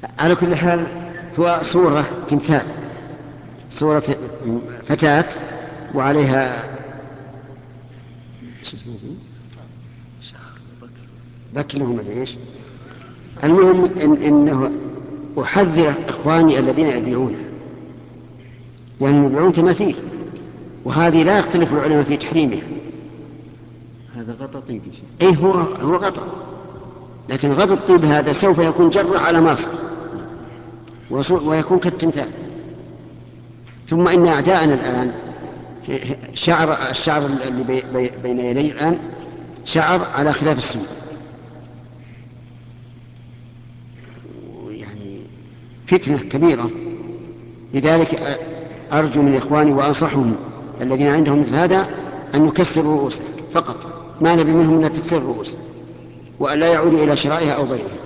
على كل حال هو صورة تمثال، صورة فتاة وعليها ايش اسمه بكر وما ادري ايش. المهم انه احذر اخواني الذين يبيعونها، لأنهم يبيعون تماثيل، وهذه لا يختلف العلماء في تحريمها. هذا غطى طيب يا شيخ. اي هو غطى، لكن غطى الطيب هذا سوف يكون جرة على ماصر ويكون كالتمثال. ثم إن أعداءنا الآن الشعر اللي بين يدي الآن شعر على خلاف السنة، يعني فتنة كبيرة. لذلك أرجو من إخواني وأنصحهم الذين عندهم مثل هذا أن يكسروا رؤوسه فقط، ما نبي منهم إلا تكسير الرؤوس، وأن لا يعودوا إلى شرائها أو بيعها.